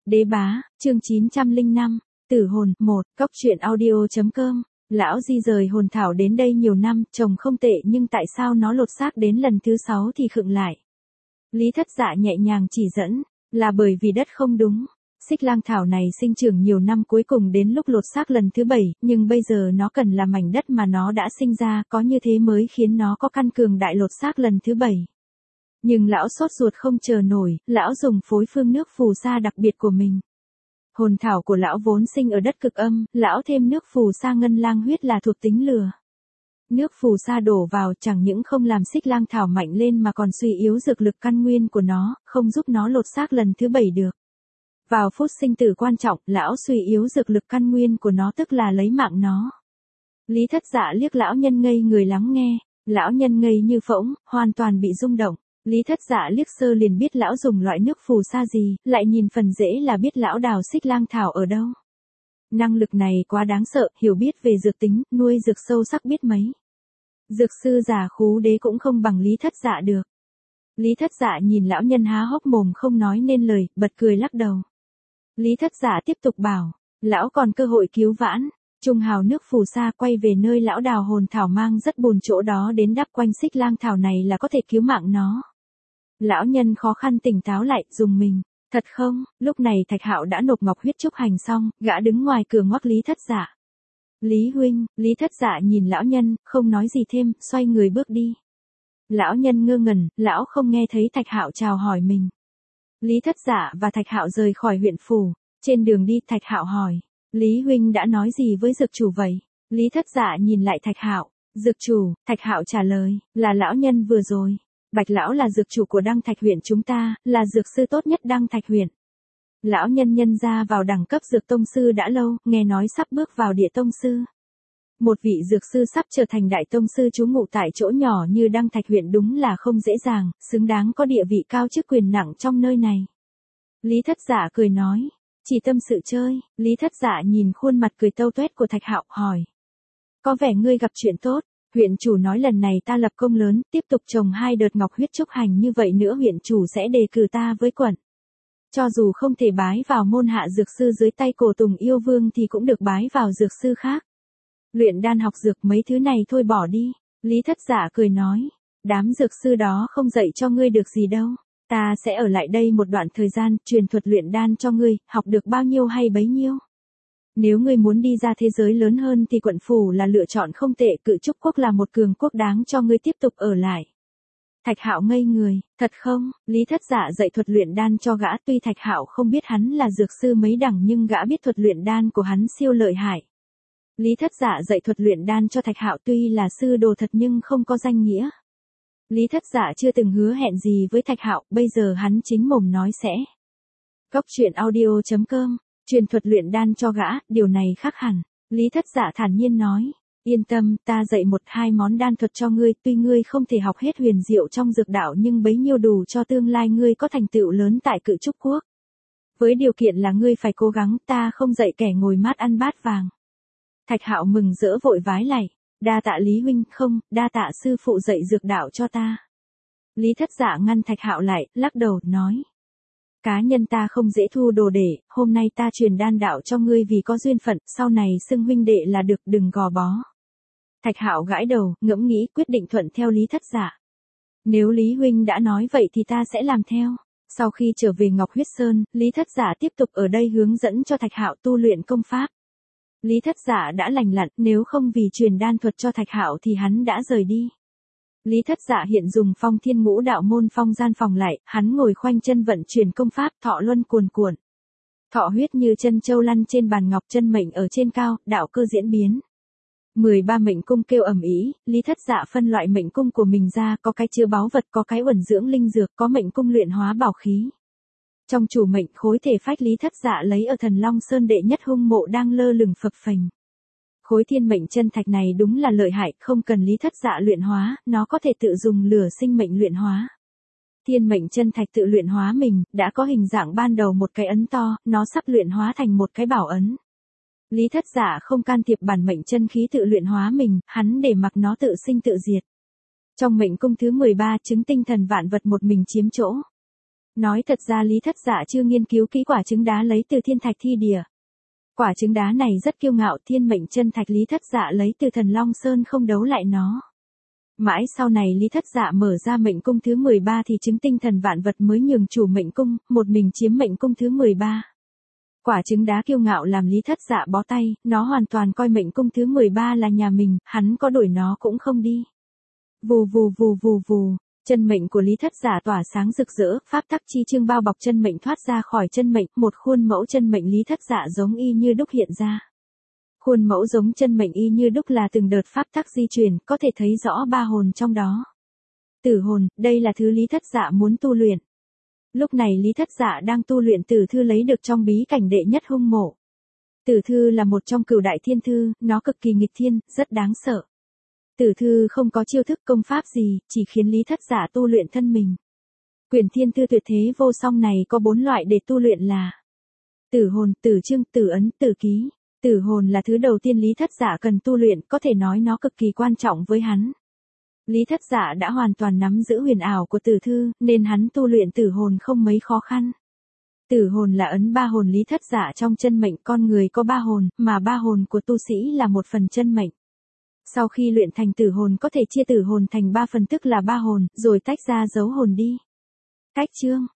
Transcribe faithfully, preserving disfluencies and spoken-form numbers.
Đế bá, chương chín trăm lẻ năm, tử hồn, một, cóc truyện audio.com, lão di rời hồn thảo đến đây nhiều năm, trông không tệ nhưng tại sao nó lột xác đến lần thứ sáu thì khựng lại. Lý Thất Dạ nhẹ nhàng chỉ dẫn, là bởi vì đất không đúng. Xích lang thảo này sinh trưởng nhiều năm cuối cùng đến lúc lột xác lần thứ bảy, nhưng bây giờ nó cần là mảnh đất mà nó đã sinh ra, có như thế mới khiến nó có căn cường đại lột xác lần thứ bảy. Nhưng lão sốt ruột không chờ nổi, lão dùng phối phương nước phù sa đặc biệt của mình. Hồn thảo của lão vốn sinh ở đất cực âm, lão thêm nước phù sa ngân lang huyết là thuộc tính lửa. Nước phù sa đổ vào chẳng những không làm xích lang thảo mạnh lên mà còn suy yếu dược lực căn nguyên của nó, không giúp nó lột xác lần thứ bảy được. Vào phút sinh tử quan trọng, lão suy yếu dược lực căn nguyên của nó tức là lấy mạng nó. Lý Thất Dạ liếc lão nhân ngây người lắng nghe, lão nhân ngây như phỗng, hoàn toàn bị rung động. Lý Thất Dạ liếc sơ liền biết lão dùng loại nước phù sa gì, lại nhìn phần rễ là biết lão đào xích lang thảo ở đâu. Năng lực này quá đáng sợ, hiểu biết về dược tính, nuôi dược sâu sắc biết mấy. Dược sư giả khú đế cũng không bằng Lý Thất Dạ được. Lý Thất Dạ nhìn lão nhân há hốc mồm không nói nên lời, bật cười lắc đầu. Lý Thất Dạ tiếp tục bảo, lão còn cơ hội cứu vãn. Trung hào nước phù sa quay về nơi lão đào hồn thảo mang rất buồn chỗ đó đến đắp quanh xích lang thảo này là có thể cứu mạng nó. Lão nhân khó khăn tỉnh táo lại, dùng mình. Thật không? Lúc này Thạch Hạo đã nộp ngọc huyết trúc hành xong, gã đứng ngoài cửa ngoắc Lý Thất Dạ. Lý huynh, Lý Thất Dạ nhìn lão nhân, không nói gì thêm, xoay người bước đi. Lão nhân ngơ ngẩn, lão không nghe thấy Thạch Hạo chào hỏi mình. Lý Thất Dạ và Thạch Hạo rời khỏi huyện phủ, trên đường đi Thạch Hạo hỏi, Lý huynh đã nói gì với dược chủ vậy? Lý Thất Dạ nhìn lại Thạch Hạo, dược chủ, Thạch Hạo trả lời, là lão nhân vừa rồi. Bạch lão là dược chủ của Đăng Thạch huyện chúng ta, là dược sư tốt nhất Đăng Thạch huyện. Lão nhân nhân ra vào đẳng cấp dược tông sư đã lâu, nghe nói sắp bước vào địa tông sư. Một vị dược sư sắp trở thành đại tông sư trú ngụ tại chỗ nhỏ như Đăng Thạch huyện đúng là không dễ dàng, xứng đáng có địa vị cao chức quyền nặng trong nơi này. Lý Thất Dạ cười nói, chỉ tâm sự chơi. Lý Thất Dạ nhìn khuôn mặt cười tâu tuét của Thạch Hạo hỏi, có vẻ ngươi gặp chuyện tốt. Huyện chủ nói lần này ta lập công lớn, tiếp tục trồng hai đợt ngọc huyết trúc hành như vậy nữa huyện chủ sẽ đề cử ta với quận. Cho dù không thể bái vào môn hạ dược sư dưới tay Cổ Tùng yêu vương thì cũng được bái vào dược sư khác. Luyện đan học dược mấy thứ này thôi bỏ đi. Lý Thất Dạ cười nói, đám dược sư đó không dạy cho ngươi được gì đâu. Ta sẽ ở lại đây một đoạn thời gian, truyền thuật luyện đan cho ngươi, học được bao nhiêu hay bấy nhiêu. Nếu ngươi muốn đi ra thế giới lớn hơn thì quận phủ là lựa chọn không tệ, Cự Trúc quốc là một cường quốc đáng cho ngươi tiếp tục ở lại. Thạch Hạo ngây người, thật không? Lý Thất Dạ dạy thuật luyện đan cho gã, tuy Thạch Hạo không biết hắn là dược sư mấy đẳng nhưng gã biết thuật luyện đan của hắn siêu lợi hại. Lý Thất Dạ dạy thuật luyện đan cho Thạch Hạo tuy là sư đồ thật nhưng không có danh nghĩa. Lý Thất Dạ chưa từng hứa hẹn gì với Thạch Hạo, bây giờ hắn chính mồm nói sẽ. Cóc truyện audio.com, truyền thuật luyện đan cho gã, điều này khác hẳn. Lý Thất Dạ thản nhiên nói, yên tâm, ta dạy một hai món đan thuật cho ngươi, tuy ngươi không thể học hết huyền diệu trong dược đạo nhưng bấy nhiêu đủ cho tương lai ngươi có thành tựu lớn tại Cự Trúc quốc. Với điều kiện là ngươi phải cố gắng, ta không dạy kẻ ngồi mát ăn bát vàng. Thạch Hạo mừng rỡ vội vái lạy, đa tạ Lý huynh, không, đa tạ sư phụ dạy dược đạo cho ta. Lý Thất Dạ ngăn Thạch Hạo lại, lắc đầu, nói, cá nhân ta không dễ thu đồ đệ, hôm nay ta truyền đan đạo cho ngươi vì có duyên phận, sau này xưng huynh đệ là được, đừng gò bó. Thạch Hạo gãi đầu, ngẫm nghĩ, quyết định thuận theo Lý Thất Dạ. Nếu Lý huynh đã nói vậy thì ta sẽ làm theo. Sau khi trở về Ngọc Huyết Sơn, Lý Thất Dạ tiếp tục ở đây hướng dẫn cho Thạch Hạo tu luyện công pháp. Lý Thất Dạ đã lành lặn, nếu không vì truyền đan thuật cho Thạch Hạo thì hắn đã rời đi. Lý Thất Dạ hiện dùng Phong Thiên Ngũ đạo môn phong gian phòng lại, hắn ngồi khoanh chân vận chuyển công pháp, thọ luân cuồn cuộn. Thọ huyết như chân châu lăn trên bàn ngọc, chân mệnh ở trên cao, đạo cơ diễn biến. mười ba mệnh cung kêu ầm ĩ, Lý Thất Dạ phân loại mệnh cung của mình ra, có cái chứa báu vật, có cái uẩn dưỡng linh dược, có mệnh cung luyện hóa bảo khí. Trong chủ mệnh khối thể phách Lý Thất Dạ lấy ở Thần Long Sơn đệ nhất hung mộ đang lơ lửng phập phềnh. Khối thiên mệnh chân thạch này đúng là lợi hại, không cần Lý Thất Dạ luyện hóa, nó có thể tự dùng lửa sinh mệnh luyện hóa. Thiên mệnh chân thạch tự luyện hóa mình, đã có hình dạng ban đầu một cái ấn to, nó sắp luyện hóa thành một cái bảo ấn. Lý Thất Dạ không can thiệp bản mệnh chân khí tự luyện hóa mình, hắn để mặc nó tự sinh tự diệt. Trong mệnh cung thứ mười ba, chứng tinh thần vạn vật một mình chiếm chỗ. Nói thật ra Lý Thất Dạ chưa nghiên cứu kỹ quả trứng đá lấy từ thiên thạch thi địa. Quả trứng đá này rất kiêu ngạo, thiên mệnh chân thạch Lý Thất Dạ lấy từ Thần Long Sơn không đấu lại nó. Mãi sau này Lý Thất Dạ mở ra mệnh cung thứ mười ba thì trứng tinh thần vạn vật mới nhường chủ mệnh cung, một mình chiếm mệnh cung thứ mười ba. Quả trứng đá kiêu ngạo làm Lý Thất Dạ bó tay, nó hoàn toàn coi mệnh cung thứ mười ba là nhà mình, hắn có đuổi nó cũng không đi. Vù vù vù vù vù, chân mệnh của Lý Thất Dạ tỏa sáng rực rỡ, pháp tắc chi chương bao bọc chân mệnh thoát ra khỏi chân mệnh, một khuôn mẫu chân mệnh Lý Thất Dạ giống y như đúc hiện ra. Khuôn mẫu giống chân mệnh y như đúc là từng đợt pháp tắc di chuyển, có thể thấy rõ ba hồn trong đó. Tử hồn, đây là thứ Lý Thất Dạ muốn tu luyện. Lúc này Lý Thất Dạ đang tu luyện tử thư lấy được trong bí cảnh đệ nhất hung mộ. Tử thư là một trong cửu đại thiên thư, nó cực kỳ nghịch thiên, rất đáng sợ. Tử thư không có chiêu thức công pháp gì, chỉ khiến Lý Thất Dạ tu luyện thân mình. Quyển thiên thư tuyệt thế vô song này có bốn loại để tu luyện là tử hồn, tử chương, tử ấn, tử ký. Tử hồn là thứ đầu tiên Lý Thất Dạ cần tu luyện, có thể nói nó cực kỳ quan trọng với hắn. Lý Thất Dạ đã hoàn toàn nắm giữ huyền ảo của tử thư, nên hắn tu luyện tử hồn không mấy khó khăn. Tử hồn là ấn ba hồn Lý Thất Dạ trong chân mệnh, con người có ba hồn, mà ba hồn của tu sĩ là một phần chân mệnh. Sau khi luyện thành tử hồn có thể chia tử hồn thành ba phần tức là ba hồn, rồi tách ra giấu hồn đi. Cách chương,